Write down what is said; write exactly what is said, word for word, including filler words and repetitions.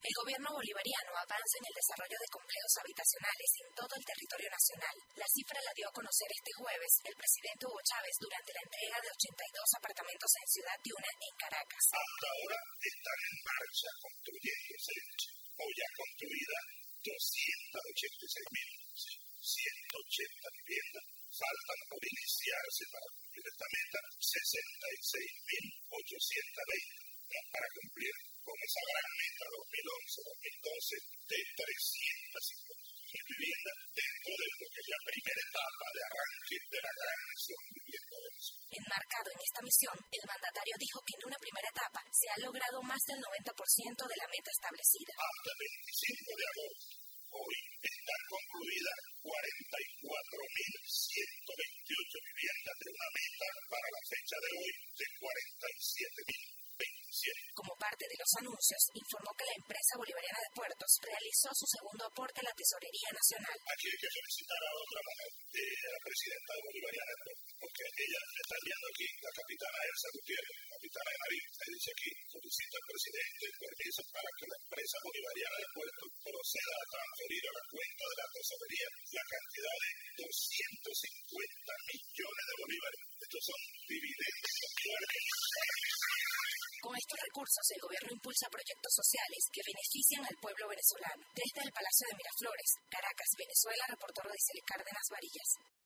El gobierno bolivariano avanza en el desarrollo de complejos habitacionales en todo el territorio nacional. La cifra la dio a conocer este jueves el presidente Hugo Chávez durante la entrega de ochenta y dos apartamentos en Ciudad Tiuna, en Caracas. Hasta ahora están en marcha construyéndose o ya construidas doscientas ochenta y seis mil ciento ochenta viviendas. Faltan por iniciarse para cumplir esta meta sesenta y seis mil ochocientos veinte para cumplir con esa gran meta dos mil once dos mil doce de trescientas cincuenta mil viviendas dentro de lo que es la primera etapa de arranque de la gran misión Vivienda Venezuela. Enmarcado en esta misión, el mandatario dijo que en una primera etapa se ha logrado más del noventa por ciento de la meta establecida. Hasta el veinticinco de agosto, hoy están concluidas cuarenta y cuatro mil ciento veintiocho viviendas de una meta para la fecha de hoy de cuarenta y siete mil veintisiete. Como parte de los anuncios, informó que la empresa bolivariana de puertos realizó su segundo aporte a la Tesorería Nacional. Aquí hay que felicitar a otra mujer, eh, a la presidenta bolivariana de puertos, porque ella está viendo aquí, la capitana Elsa Gutiérrez, capitana de Navío, se dice aquí, solicita al presidente el permiso para que la empresa bolivariana de puertos proceda a transferir a la cuenta de la Tesorería la cantidad de doscientos cincuenta millones de bolívares. Estos son dividendos sociales. Con estos recursos, el gobierno impulsa proyectos sociales que benefician al pueblo venezolano. Desde el Palacio de Miraflores, Caracas, Venezuela, reportó Rodiceli Cárdenas Varillas.